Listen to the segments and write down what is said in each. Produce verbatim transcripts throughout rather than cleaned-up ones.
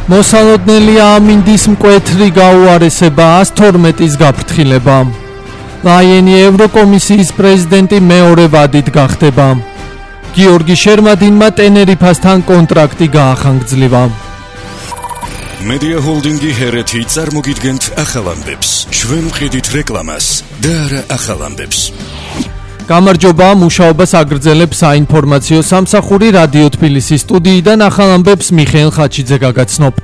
მოსალოდნელია ამინდის მკვეთრი გაუარესება ას თორმეტის გაფრთხილება. ლაიენი ევროკომისიის პრეზიდენტი მეორე ვადით გახდება. გიორგი შერმადინმა ტენერიფასთან კონტრაქტი გაახანგრძლივა. Media Holdingi ჰერეთი წარმოგიდგენთ ახალ ამბებს. ჩვენ ვყიდით რეკლამას და არა ახალ ამბებს. გამარჯობა, მუშაობას აგრძელებს საინფორმაციო სამსახური რადიო თბილისის სტუდიიდან ახალ ამბებს მიხეილ ხაჩიძე გაგაცნობთ.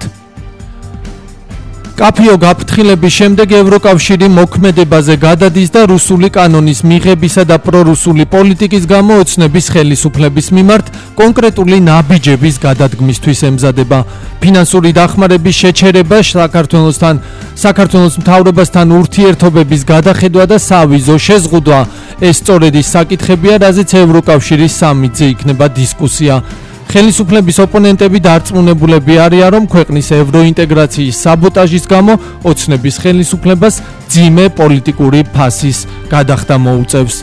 კაფიო გაფრთხილების შემდეგ ევროკავშირი მოქმედებაზე გადადის და რუსული კანონის მიღებისა და პრორუსული პოლიტიკის გამო ოცნების ხელისუფლების მიმართ კონკრეტული ნაბიჯების გადადგმისთვის ემზადება. ფინანსური დახმარების შეჩერება საქართველოსთან, საქართველოს მთავრობასთან ურთიერთობების გადახედვა და სავიზო შეზღუდვა. ეს სწორედ ის საკითხებია, რაზეც ევროკავშირის სამიტზე იქნება დისკუსია. ხელისუფლების ოპონენტები დარწმუნებულები არიან, რომ ქვეყნის ევროინტეგრაციის საბოტაჟის გამო ოცნების ხელისუფლებას ძიმე პოლიტიკური ფასის გადახდა მოუწევს.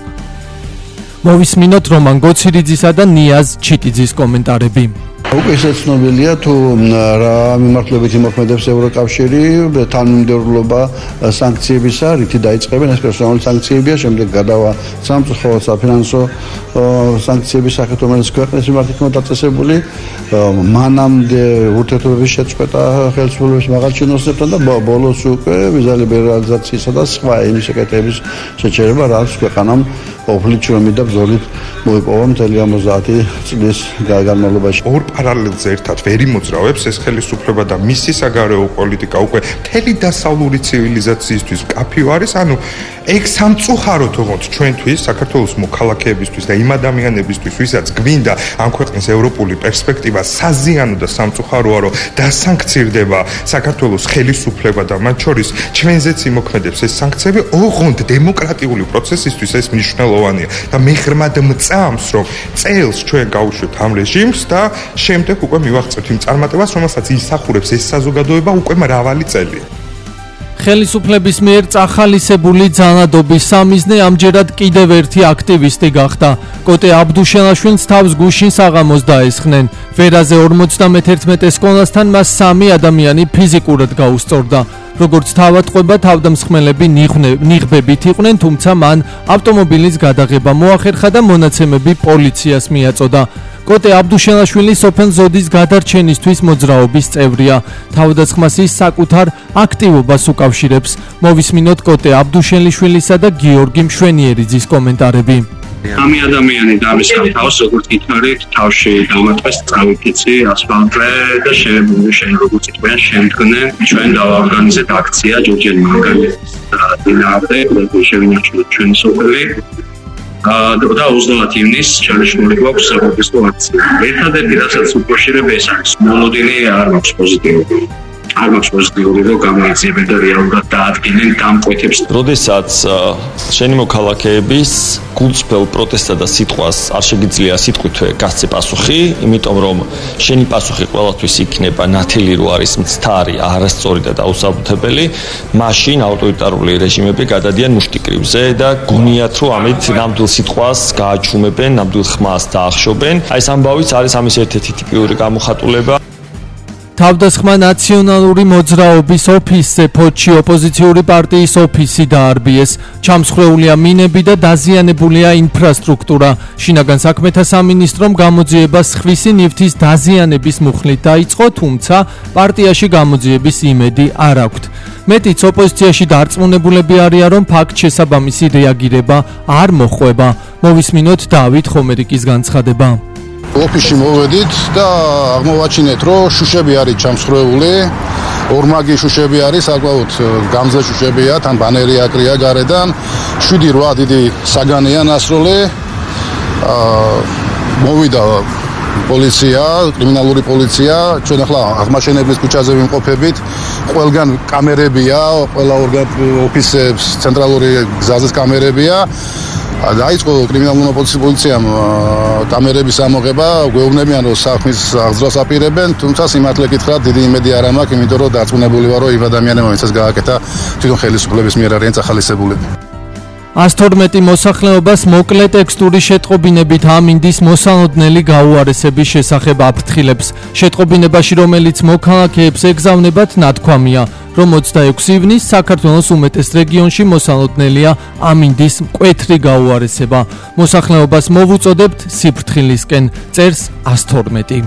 მოვისმინოთ რომან გოცირიძისა და ნიაზ ჩიტიძის კომენტარები. უკვე შეცნობილია თუ რა მიმართულებით იმოქმედებს ევროკავშირი თანმიმდევრულობა სანქციებისა, რითი დაიწყებენ ეს პერსონალური სანქციებია, შემდეგ გადავა სამწუხარო საფინანსო სანქციების სახით, რომელიც ქვეყნის მიმართ იქნება დაწესებული, მანამდე ურთიერთობების შეწყვეტა ხელისუფლების მაღალ ჩინოსებთან და ბოლოს უკვე ვიზა ლიბერალიზაციისა და სხვა იმის შეკეთების შეჩერება, რაც ქვეყანამ ყოფილი ჩრომით და ბრძოლით მოიპოვა მთელი ორმოცდაათი წლის განმავლობაში. ორ პარალელზე ერთად ვერ იმოძრავებს ეს ხელისუფლება და მისი საგარეო პოლიტიკა უკვე მთელი დასავლური ცივილიზაციისთვის მკაფიო არის, ანუ ეგ სამწუხაროდ ოღონდ ჩვენთვის, საქართველოს მოქალაქეებისთვის და იმ ადამიანებისთვის, ვისაც გვინდა ამ ქვეყნის ევროპული პერსპექტივა, საზიანო და სამწუხაროა, რომ დასანქცირდება საქართველოს ხელისუფლება და მათ შორის ჩვენზეც იმოქმედებს ეს სანქციები, ოღონდ დემოკრატიული პროცესისთვის ეს მნიშვნელოვანია და მე ღრმად მწამს, რომ წელს ჩვენ გავუშვებთ ამ რეჟიმს და შემდეგ უკვე მივაღწევთ იმ წარმატებას, რომელსაც ისახურებს ეს საზოგადოება უკვე მრავალი წელია. ხელისუფლების მიერ წახალისებული ძალადობის სამიზნე ამჯერად კიდევ ერთი აქტივისტი გახდა. კოტე აბდუშელაშვილს თავს გუშინ საღამოს დაესხნენ. ვერაზე ორმოცდამეთერთმეტე სკოლასთან მას სამი ადამიანი ფიზიკურად გაუსწორდა. როგორც თავატყვება, თავდამსხმელები ნიღბებით იყვნენ, თუმცა მან ავტომობილის გადაღება მოახერხა და მონაცემები პოლიციას მიაწოდა. კოტე აბდუშელაშვილი სოფელ ზოდის გადარჩენისთვის მოძრაობის წევრია. თავდასხმას ის საკუთარ აქტივობას უკავშირებს. მოვისმინოთ კოტე აბდუშელიშვილისა და გიორგი მშვენიერიძის კომენტარები. სამი ადამიანი დამისხა თავს, როგორც ითქარით, თავში დამატვეს წავიკიცი ასფალტზე და შენ როგორც იტყვიან შემდგნენ ჩვენ დავაორგანიზეთ აქცია ჯორჯენ მარგალეtis დინარზე, შევინარჩუნოთ ჩვენი სოფელი. და ოცდაათი ივნისს ჩანიშნული გვაქვს საფრთხო აქცია. ერთადერთი რასაც უკავშირდება ეს არის მოლოდინი არ მაქვს პოზიტიური. არ მაქვს პოზიტიური რომ გამოიძიებენ და რეალურად დაადგინენ დამკვეთებს. როდესაც შენი მოქალაქეების გულწრფელ პროტესტსა და სიტყვას არ შეგიძლია სიტყვით გასცე პასუხი, იმიტომ რომ შენი პასუხი ყველაფრის იქნება ნათელი რო არის მცდარი, არასწორი და დაუსაბუთებელი, მაშინ ავტორიტარული რეჟიმები გადადიან მუშტიკრივზე და გონიათ რომ ამით ნამდვილ სიტყვას გააჩუმებენ, ნამდვილ ხმას დაახშობენ. აი ეს ამბავიც არის ამის ერთ-ერთი ტიპიური გამოხატულება. თავდასხმა ნაციონალური მოძრაობის ოფისზე ფოთში ოპოზიციური პარტიის ოფისი დაარბიეს. ჩამსხვრეულია მინები და დაზიანებულია ინფრასტრუქტურა. შინაგან საქმეთა სამინისტრომ გამოძიება სხვისი ნივთის დაზიანების მუხლით დაიწყო, თუმცა პარტიაში გამოძიების იმედი არ აქვთ. მეტიც ოპოზიციაში დარწმუნებულები არიან, რომ ფაქტ შესაბამისი რეაგირება არ მოხვება. მოვისმინოთ დავით ხომერიკის განცხადება. ოფისში მოვედით და აღმოვაჩინეთ, რომ შუშები არის ჩამსხვრეული, ორმაგი შუშები არის, საკმაოდ გამზე შუშებია, თან ბანერი აკრია გარედან, შვიდი რვა დიდი საგანია ნასროლი. მოვიდა პოლიცია, კრიმინალური პოლიცია, ჩვენ ახლა აღმაშენებლის ქუჩაზე ვიმყოფებით, ყველგან კამერებია, ყველა ოფისებს, ცენტრალური გზაზეც კამერებია. დაიწყო კრიმინალურმა პოლიციამ კამერების ამოღება, გვეუბნებიან რომ საქმის აღძრას აპირებენ, თუმცა სიმართლე გითხრათ, დიდი იმედი არ მაქვს, იმიტომ რომ დარწმუნებული ვარ, რომ იმ ადამიანებმა, ვინცაც გააკეთა, თვითონ ხელისუფლების მიერ არიან წახალისებულები. ას თორმეტი მოსახლეობას მოკლე ტექსტური შეტყობინებით ამინდის მოსალოდნელი გაუარესების შესახებ აფრთხილებს. შეტყობინებაში, რომელიც მოქალაქეებს ეგზავნებათ, ნათქვამია, რომ ოცდაექვსი ივნისს საქართველოს უმეტეს რეგიონში მოსალოდნელია ამინდის მკვეთრი გაუარესება. მოსახლეობას მოვუწოდებთ სიფრთხილისკენ, წერს ას თორმეტი.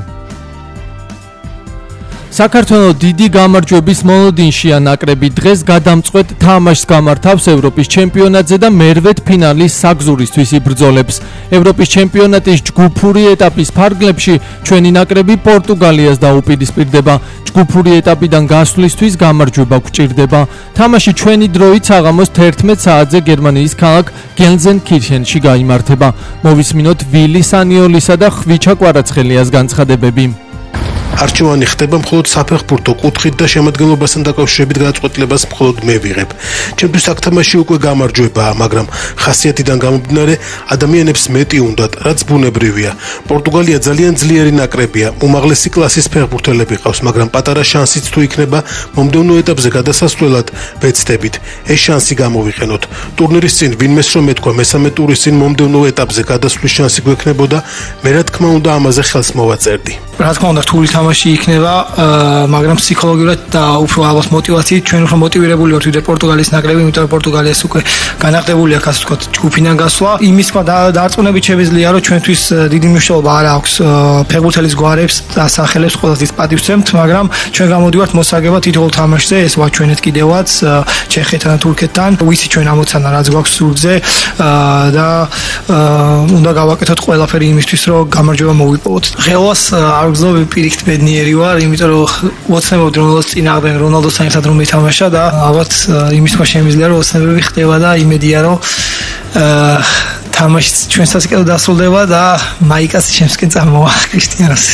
საქართველოს დიდი გამარჯვების მოლოდინშია ნაკრები დღეს გადამწყვეტ თამაშს გამართავს ევროპის ჩემპიონატზე და მერვედ ფინალის საგზურისთვის იბრძოლებს. ევროპის ჩემპიონატის ჯგუფური ეტაპის ფარგლებში ჩვენი ნაკრები პორტუგალიას დაუპირისპირდება. ჯგუფური ეტაპიდან გასვლისთვის გამარჯვება გვჭირდება. თამაში ჩვენი დროით საღამოს თერთმეტ საათზე გერმანიის ქალაქ გელზენკირხენში გაიმართება. მოვისმინოთ ვილი სანიოლისა და ხვიჩა კვარაცხელიას განცხადებები. არჩევანი ხდება მხოლოდ საფეხბურთო კუთხით და შემადგენლობასთან დაკავშირებით გადაწყვეტილებას მხოლოდ მე ვიღებ. ჩემთვის აქ თამაში უკვე გამარჯვებაა, მაგრამ ხასიათიდან გამომდინარე ადამიანებს მეტი უნდათ, რაც ბუნებრივია. პორტუგალია ძალიან ძლიერი ნაკრებია, უმაღლესი კლასის ფეხბურთელები ყავს, მაგრამ პატარა შანსიც თუ იქნება მომდევნო ეტაპზე გადასასვლელად ვეცდებით. ეს შანსი გამოვიყენოთ. ტურნირის წინ ვინმეს რომ ეთქვა მესამე ტურის წინ მომდევნო ეტაპზე გადასვლის შანსი გვექნებოდა, მე რა თქმა უნდა ამაზე ხელს მოვაწერდი. რა თქმა უნდა რთული თამაში იქნება, მაგრამ ფსიქოლოგიურად და უფრო ალბათ მოტივაციით ჩვენ უფრო მოტივირებული ვართ ვიდრე პორტუგალიის ნაკრები, იმიტომ რომ პორტუგალიას უკვე განახტებული აქვს ასე ვთქვათ ჯგუფიდან გასვლა. იმის თქვა დარწმუნებით შეგვიძლია რომ ჩვენთვის დიდი მნიშვნელობა არ აქვს ფეხბურთელის გვარებს და სახელებს ყველასთვის პატივცემთ, მაგრამ ჩვენ გამოდივართ მოსაგებად თითოეულ თამაშზე, ეს ვარ ჩვენეთ კიდევაც ჩეხეთთან და თურქეთთან, ვიცი ჩვენ ამოცანა რაც გვაქვს სურგზე და უნდა გავაკეთოთ ყველაფერი იმისთვის რომ გამარჯვება მოვიპოვოთ. ღელვას არ გძლობი პირიქით ბედნიერი ვარ, იმიტომ რომ ოცნებობდი რომელსაც წინააღმდეგ რონალდოსთან ერთად რომ მეთამაშა და ალბათ იმის თქვა შემიძლია რომ ოცნებები ხდება და იმედია რომ თამაშიც ჩვენსაც კიდევ დასრულდება და მაიკას შემსკენ წამოვა კრისტიანოს.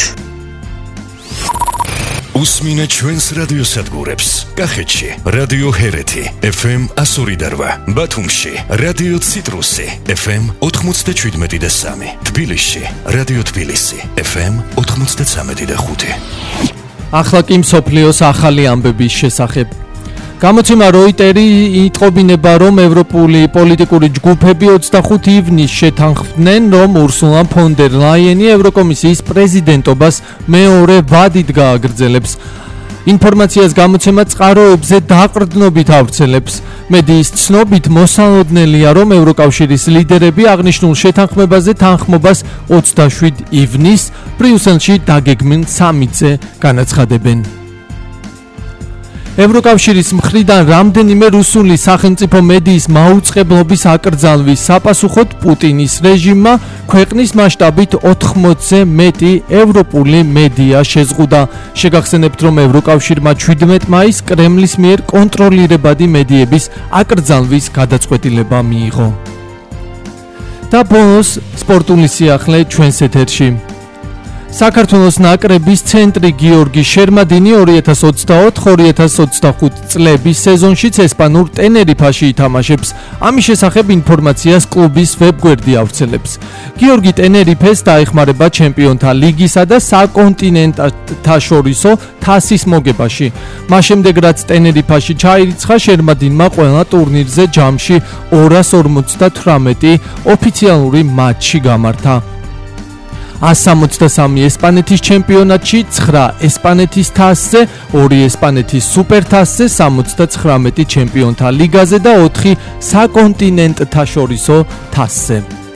უსმინე ჩვენს რადიოსადგურებს. კახეთში რადიო ჰერეთი ეფ ემ ასორი და რვა, ბათუმში რადიო ციტრუსი ეფ ემ ოთხმოცდაშვიდმეტი და სამი, თბილისში რადიო თბილისი ეფ ემ ოთხმოცდაცამეტი და ხუთი. ახლა კი მსოფლიოს ახალი ამბების შესახებ. გამოცემა როიტერი იტყობინება, რომ ევროპული პოლიტიკური ჯგუფები ოცდახუთი ივნისს შეთანხმდნენ, რომ ურსულა ფონ დერ ლაიენი ევროკომისიის პრეზიდენტობას მეორე ვადით გააგრძელებს. ინფორმაციას გამოცემა წყაროებზე დაყრდნობით ავრცელებს. მედიის ცნობით მოსალოდნელია, რომ ევროკავშირის ლიდერები აღნიშნულ შეთანხმებაზე თანხმობას ოცდაშვიდ ივნისს ბრიუსელში დაგეგმილ სამიტზე განაცხადებენ. ევროკავშირის მხრიდან რამდენიმე რუსული სახელმწიფო მედიის მაუწყებლობის აკრძალვის საპასუხოდ პუტინის რეჟიმმა ქვეყნის მასშტაბით ოთხმოცზე მეტი ევროპული მედია შეზღუდა. შეგახსენებთ, რომ ევროკავშირმა შვიდმეტ მაისს კრემლის მიერ კონტროლირებადი მედიების აკრძალვის გადაწყვეტილება მიიღო. და ბონუს სპორტული სიახლე ჩვენს ეთერში. საქართველოს ნაკრების ცენტრი გიორგი შერმადინი ორი ათას ოცდაოთხ ორი ათას ოცდახუთი წლების სეზონშიც ესპანურ ტენერიფაში ითამაშებს. ამის შესახებ ინფორმაციას კლუბის ვებგვერდი ავრცელებს. გიორგი ტენერიფეს დაეხმარება ჩემპიონთა ლიგისა და საკონტინენტთაშორისო თასის მოგებაში. მას შემდეგ რაც ტენერიფაში ჩაირიცხა, შერმადინმა ყველა ტურნირზე ჯამში ორას ორმოცდათვრამეტი ოფიციალური მატჩი გამართა. ას სამოცდასამი ესპანეთის ჩემპიონატში, ცხრა ესპანეთის თასზე, ორი ესპანეთის სუპერთასზე, სამოცდაცხრამეტი ჩემპიონთა ლიგაზე და ოთხი საკონტინენტთაშორისო თასზე.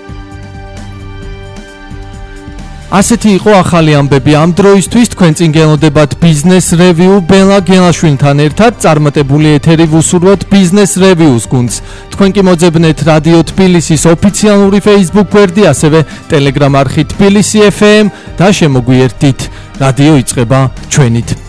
ასეთი იყო ახალი ამბები ამ დროისთვის. თქვენ წინ გელოდებათ ბიზნეს რევიუ ბელა გელაშვილთან ერთად. წარმატებული ეთერი ვუსურვოთ ბიზნეს რევიუს გუნდს. თქვენ კი მოძებნეთ რადიო თბილისის ოფიციალური Facebook გვერდი, ასევე Telegram არხი თბილისი ეფ ემ და შემოგვიერთდით. რადიო იწყება ჩვენით.